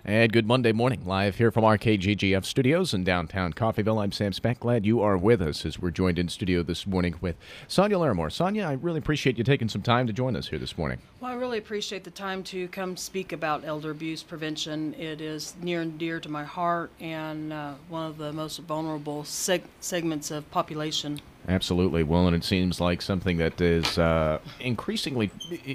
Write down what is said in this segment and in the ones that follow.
And good Monday morning, live here from our KGGF studios in downtown Coffeyville. I'm Sam Speck. Glad you are with us as we're joined in studio this morning with Sonia Larimore. Sonia, I really appreciate you taking some time to join us here this morning. Well, I really appreciate the time to come speak about elder abuse prevention. It is near and dear to my heart and one of the most vulnerable segments of population. Absolutely. Well, and it seems like something that is increasingly,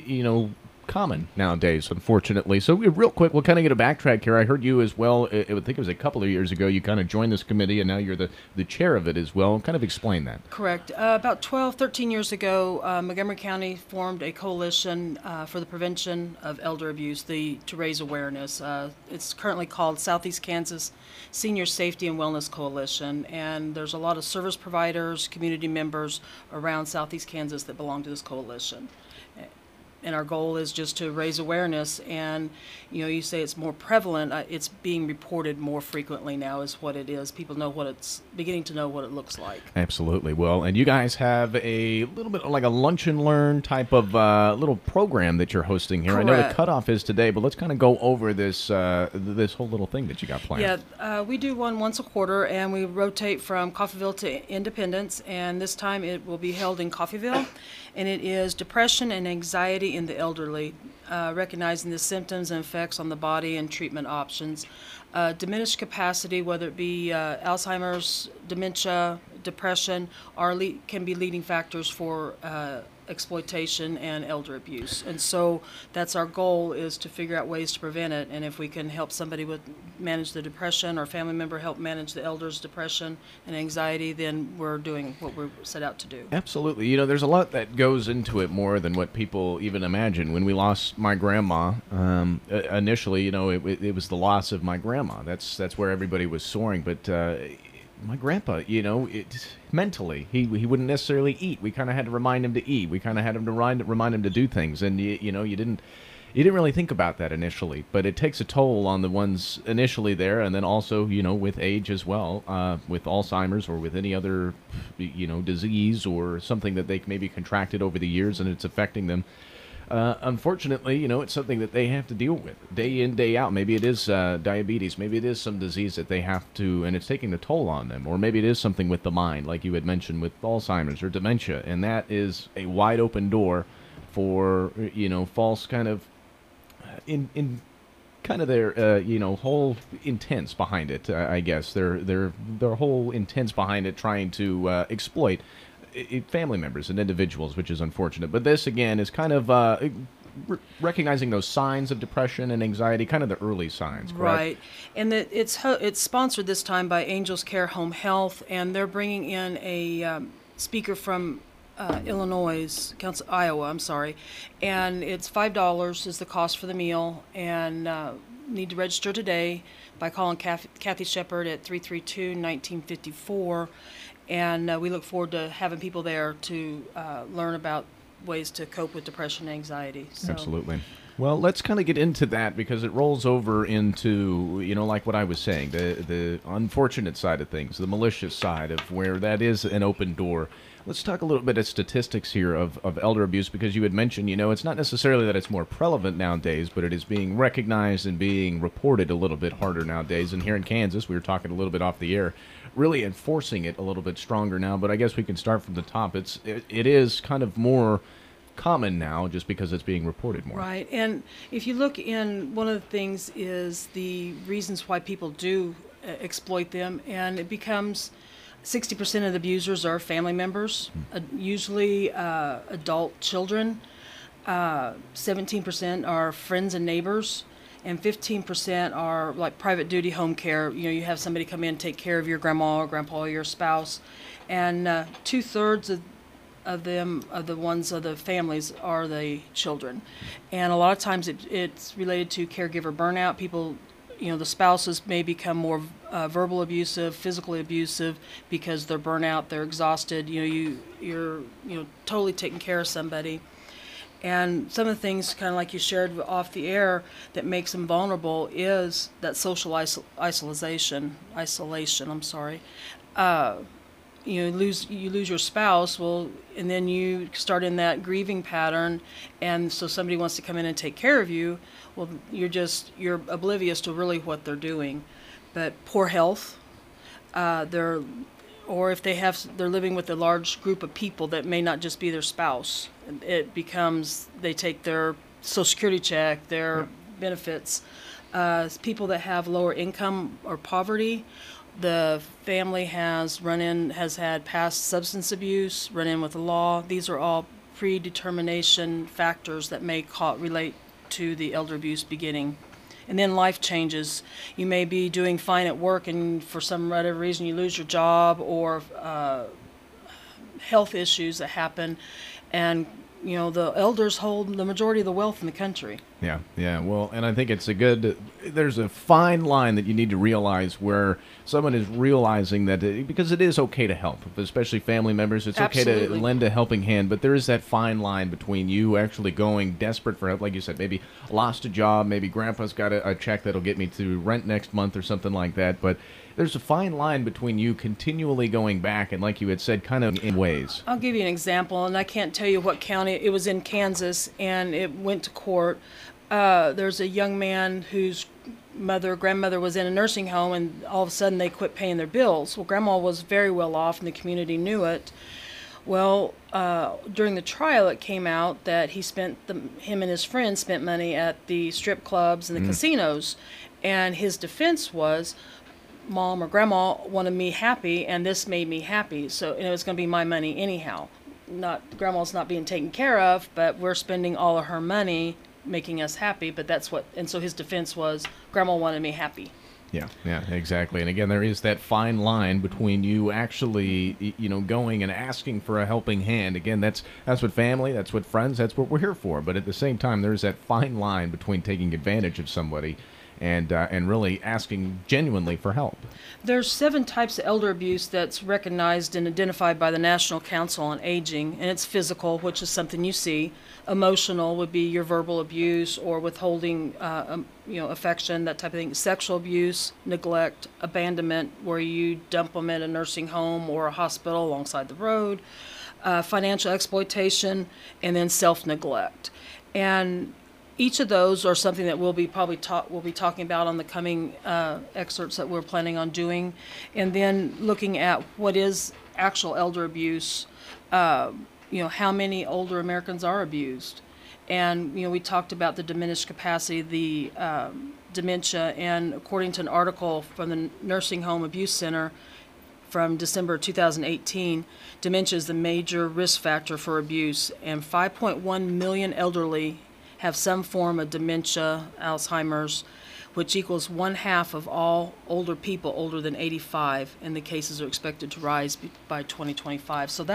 common nowadays, unfortunately. So real quick, we'll kind of get a backtrack here. I heard you as well, I think it was a couple of years ago, you kind of joined this committee, and now you're the chair of it as well. Kind of explain that. Correct. About 12, 13 years ago, Montgomery County formed a coalition for the prevention of elder abuse, to raise awareness. It's currently called Southeast Kansas Senior Safety and Wellness Coalition, and there's a lot of service providers, community members around Southeast Kansas that belong to this coalition. And our goal is just to raise awareness, and you say it's more prevalent. It's being reported more frequently now is what it is. People know beginning to know what it looks like. Absolutely. Well, and you guys have a little bit like a lunch and learn type of little program that you're hosting here. Correct. I know the cutoff is today, but let's kind of go over this this whole little thing that you got planned. Yeah, we do one once a quarter, and we rotate from Coffeyville to Independence, and this time it will be held in Coffeyville, and it is depression and anxiety in the elderly, recognizing the symptoms and effects on the body and treatment options. Diminished capacity, whether it be Alzheimer's, dementia, depression, can be leading factors for exploitation and elder abuse. And so that's our goal, is to figure out ways to prevent it. And if we can help somebody manage the depression, or family member help manage the elder's depression and anxiety, then we're doing what we're set out to do. Absolutely. There's a lot that goes into it more than what people even imagine. When we lost my grandma, initially, it was the loss of my grandma. That's where everybody was soaring. But my grandpa, mentally, he wouldn't necessarily eat. We kind of had to remind him to eat. We kind of had him to remind him to do things. And, you didn't really think about that initially. But it takes a toll on the ones initially there, and then also, with age as well, with Alzheimer's or with any other, disease or something that they maybe contracted over the years and it's affecting them. Unfortunately, it's something that they have to deal with day in, day out. Maybe it is diabetes. Maybe it is some disease that they have to, and it's taking a toll on them. Or maybe it is something with the mind, like you had mentioned with Alzheimer's or dementia. And that is a wide open door for, false kind of in kind of their, whole intents behind it, I guess. Their whole intents behind it, trying to exploit family members and individuals, which is unfortunate. But this, again, is kind of recognizing those signs of depression and anxiety, kind of the early signs, correct? Right. And it's sponsored this time by Angels Care Home Health, and they're bringing in a speaker from Iowa, and it's $5 is the cost for the meal, and need to register today by calling Kathy Shepard at 332-1954. And we look forward to having people there to learn about ways to cope with depression and anxiety. So. Absolutely. Well, let's kind of get into that, because it rolls over into, like what I was saying, the unfortunate side of things, the malicious side of where that is an open door. Let's talk a little bit of statistics here of elder abuse, because you had mentioned, it's not necessarily that it's more prevalent nowadays, but it is being recognized and being reported a little bit harder nowadays. And here in Kansas, we were talking a little bit off the air, really enforcing it a little bit stronger now. But I guess we can start from the top. It is kind of more common now, just because it's being reported more. Right. And if you look in, one of the things is the reasons why people do exploit them, and it becomes 60% of the abusers are family members, usually adult children. 17% are friends and neighbors, and 15% are like private duty home care. You have somebody come in and take care of your grandma or grandpa or your spouse, and 2/3 of the families are the children. And a lot of times it's related to caregiver burnout. People, the spouses may become more verbal abusive, physically abusive, because they're burnout, they're exhausted. You're totally taking care of somebody. And some of the things, kind of like you shared off the air, that makes them vulnerable is that social isolation. you lose your spouse, well, and then you start in that grieving pattern, and so somebody wants to come in and take care of you. Well, you're oblivious to really what they're doing. But poor health, they're or if they're living with a large group of people that may not just be their spouse, it becomes they take their Social Security check, their benefits. People that have lower income or poverty, the family has had past substance abuse, run in with the law. These are all predetermination factors that may relate to the elder abuse beginning. And then life changes. You may be doing fine at work, and for some whatever reason you lose your job, or health issues that happen, and the elders hold the majority of the wealth in the country. Yeah, yeah. Well, and I think there's a fine line that you need to realize where someone is realizing that, because it is okay to help, especially family members. It's okay to lend a helping hand, but there is that fine line between you actually going desperate for help, like you said, maybe lost a job, maybe grandpa's got a check that'll get me to rent next month or something like that, but there's a fine line between you continually going back and, like you had said, kind of in ways. I'll give you an example, and I can't tell you what county. It was in Kansas, and it went to court. There's a young man whose grandmother was in a nursing home, and all of a sudden they quit paying their bills. Well, grandma was very well off, and the community knew it. Well, during the trial, it came out that him and his friends spent money at the strip clubs and the casinos, and his defense was, Mom or Grandma wanted me happy, and this made me happy. So it was going to be my money anyhow. Grandma's not being taken care of, but we're spending all of her money making us happy. But and so his defense was, Grandma wanted me happy. Yeah, exactly. And again, there is that fine line between you actually, going and asking for a helping hand. Again, that's what family, that's what friends, that's what we're here for. But at the same time, there's that fine line between taking advantage of somebody and really asking genuinely for help. There's 7 types of elder abuse that's recognized and identified by the National Council on Aging, and it's physical, which is something you see. Emotional would be your verbal abuse or withholding, affection, that type of thing. Sexual abuse, neglect, abandonment, where you dump them at a nursing home or a hospital alongside the road. Financial exploitation, and then self-neglect. And each of those are something that we'll be talking about on the coming excerpts that we're planning on doing, and then looking at what is actual elder abuse. How many older Americans are abused, and we talked about the diminished capacity, the dementia, and according to an article from the Nursing Home Abuse Center from December 2018, dementia is the major risk factor for abuse, and 5.1 million elderly have some form of dementia, Alzheimer's, which equals 1/2 of all older people older than 85, and the cases are expected to rise by 2025. So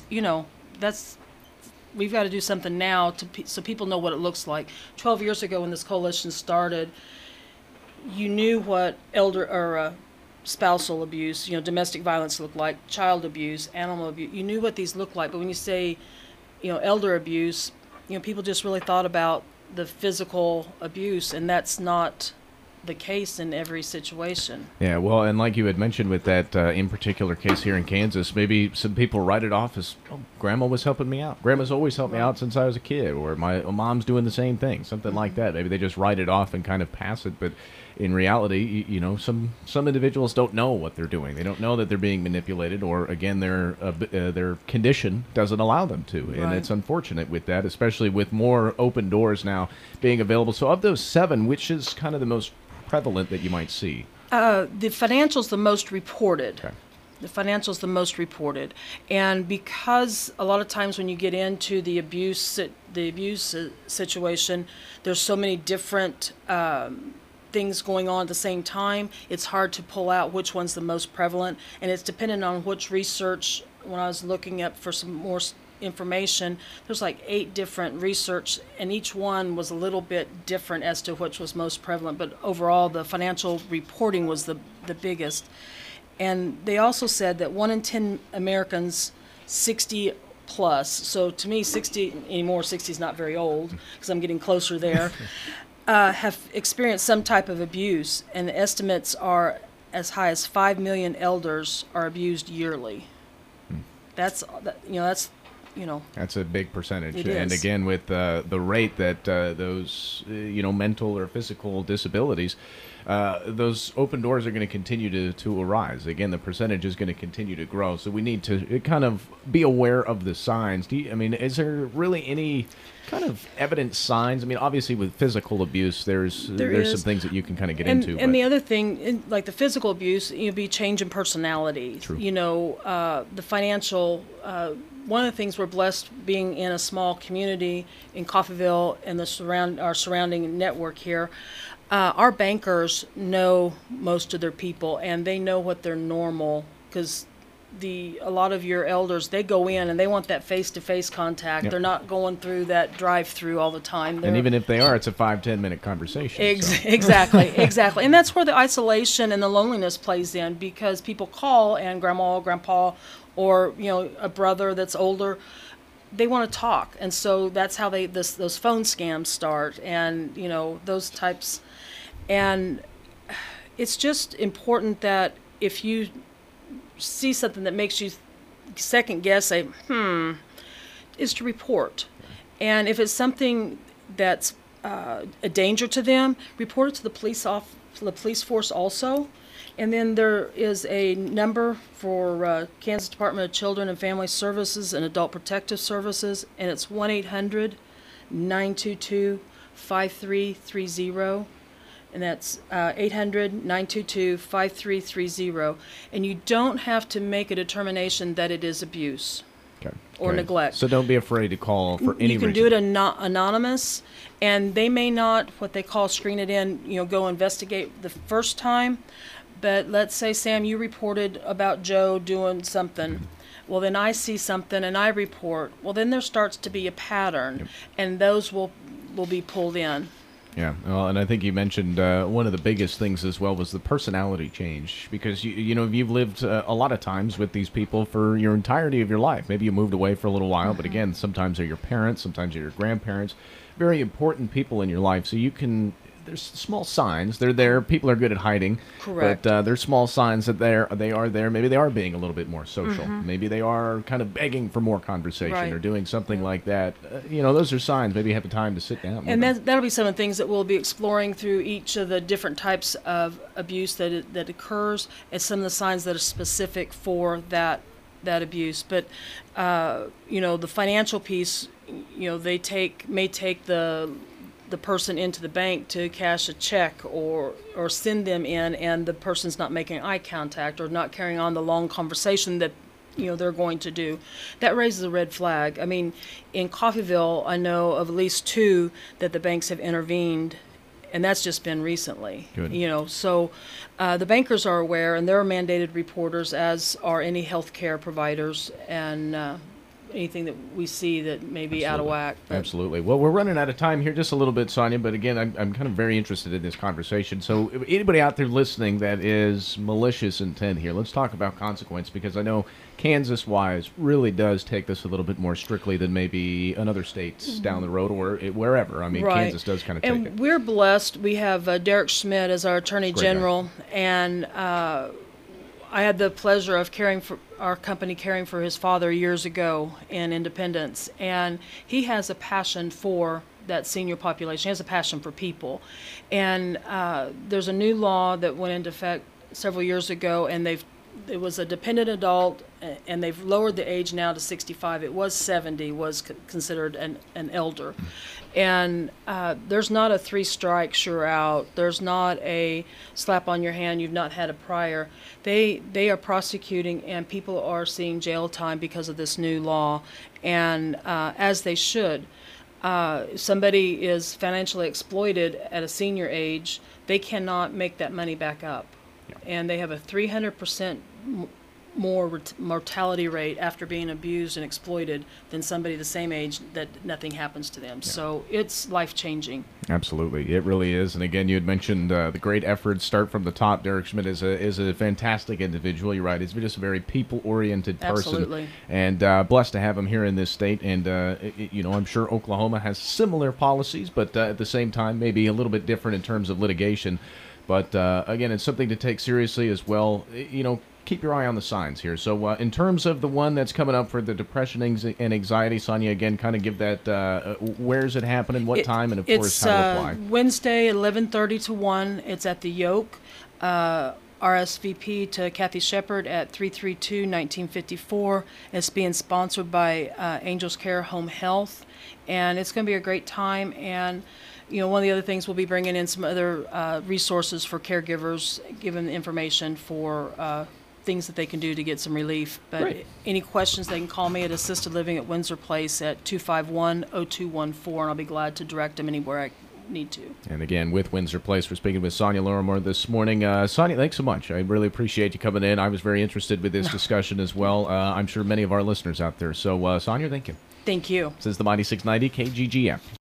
we've got to do something now so people know what it looks like. 12 years ago when this coalition started, you knew what spousal abuse, domestic violence looked like, child abuse, animal abuse. You knew what these looked like, but when you say, elder abuse, people just really thought about the physical abuse, and that's not the case in every situation. Yeah, well, and like you had mentioned with that in particular case here in Kansas, maybe some people write it off as, Grandma was helping me out. Grandma's always helped me out since I was a kid, or my mom's doing the same thing, something like that. Maybe they just write it off and kind of pass it, but in reality, some individuals don't know what they're doing. They don't know that they're being manipulated, or again, their condition doesn't allow them to, and Right. it's unfortunate with that, especially with more open doors now being available. So, of those 7, which is kind of the most prevalent that you might see? The financial's the most reported. Okay. The financial's the most reported, and because a lot of times when you get into the abuse situation, there's so many different things going on at the same time, it's hard to pull out which one's the most prevalent, and it's dependent on which research. When I was looking up for some more information, there's like 8 different research, and each one was a little bit different as to which was most prevalent, but overall the financial reporting was the biggest. And they also said that 1 in 10 Americans 60 plus, so to me 60 anymore, 60 is not very old because I'm getting closer there, have experienced some type of abuse, and the estimates are as high as 5 million elders are abused yearly. that's That's a big percentage. It And is. again, with the rate that those, mental or physical disabilities, those open doors are going to continue to arise. Again, the percentage is going to continue to grow. So we need to kind of be aware of the signs. Is there really any kind of evident signs? I mean, obviously with physical abuse, there's is. some things that you can kind of get And, into. and but the other thing, like the physical abuse, be change in personality. True. The financial. One of the things we're blessed being in a small community in Coffeyville and our surrounding network here. Our bankers know most of their people, and they know what their normal, because a lot of your elders, they go in and they want that face-to-face contact. Yep. They're not going through that drive-through all the time. and even if they are, it's a 5-10 minute conversation. So. Exactly. And that's where the isolation and the loneliness plays in, because people call and grandma, grandpa, or a brother that's older, they want to talk, and so that's how those phone scams start, and those types. And it's just important that if you see something that makes you second guess, say, is to report. And if it's something that's a danger to them, report it to the police force also. And then there is a number for Kansas Department of Children and Family Services and Adult Protective Services, and it's 1-800-922-5330. And that's 800-922-5330. And you don't have to make a determination that it is abuse or neglect. So don't be afraid to call for any reason. You can do it anonymous, and they may not, what they call screen it in, go investigate the first time. But let's say, Sam, you reported about Joe doing something. Well, then I see something and I report. Well, then there starts to be a pattern, and those will be pulled in. Yeah, well, and I think you mentioned one of the biggest things as well was the personality change, because you've lived a lot of times with these people for your entirety of your life. Maybe you moved away for a little while, but again, sometimes they're your parents, sometimes they're your grandparents, very important people in your life. So there's small signs. They're there. People are good at hiding. Correct. But there's small signs that they are there. Maybe they are being a little bit more social. Maybe they are kind of begging for more conversation Right. or doing something like that. Those are signs. Maybe you have the time to sit down. And that'll be some of the things that we'll be exploring through each of the different types of abuse that occurs, and some of the signs that are specific for that abuse. But the financial piece, they may take the person into the bank to cash a check or send them in, and the person's not making eye contact or not carrying on the long conversation that they're going to do. That raises a red flag. I mean, in Coffeyville, I know of at least 2 that the banks have intervened, and that's just been recently. Good. So the bankers are aware, and they're mandated reporters, as are any healthcare providers, and anything that we see that may be out of whack. But Absolutely. Well, we're running out of time here just a little bit, Sonia, but again, I'm kind of very interested in this conversation. So anybody out there listening that is malicious intent here, let's talk about consequence, because I know Kansas-wise really does take this a little bit more strictly than maybe another states down the road or wherever. I mean, Right. Kansas does kind of take And it. we're blessed. We have Derek Schmidt as our Attorney Great guy. General, and I had the pleasure of caring for his father years ago in Independence, and he has a passion for that senior population. He has a passion for people, and there's a new law that went into effect several years ago, and it was a dependent adult, and they've lowered the age now to 65. It was 70, was considered an elder. And there's not a 3 strikes, you're out. There's not a slap on your hand, you've not had a prior. They are prosecuting, and people are seeing jail time because of this new law, and as they should. If somebody is financially exploited at a senior age, they cannot make that money back up. And they have a 300% more mortality rate after being abused and exploited than somebody the same age that nothing happens to them. So it's life-changing. Absolutely, it really is. And again, you had mentioned the great efforts start from the top. Derek Schmidt is a fantastic individual. You're right; he's just a very people-oriented person. Absolutely. And blessed to have him here in this state. And I'm sure Oklahoma has similar policies, but at the same time, maybe a little bit different in terms of litigation. But again, it's something to take seriously as well. keep your eye on the signs here. So in terms of the one that's coming up for the depression and anxiety, Sonia, again, kind of give that, where is it happening, what time, and of course, how to apply. It's Wednesday, 11:30 to 1. It's at the Yoke. RSVP to Kathy Shepard at 332-1954. It's being sponsored by Angels Care Home Health, and it's going to be a great time. And one of the other things, we'll be bringing in some other resources for caregivers, giving information for things that they can do to get some relief. But Great. Any questions, they can call me at Assisted Living at Windsor Place at 251-0214, and I'll be glad to direct them anywhere I need to. And again, with Windsor Place, we're speaking with Sonia Lorimore this morning. Sonia, thanks so much. I really appreciate you coming in. I was very interested with this discussion as well. I'm sure many of our listeners out there. So, Sonia, thank you. Thank you. This is the Mighty 690 KGGM.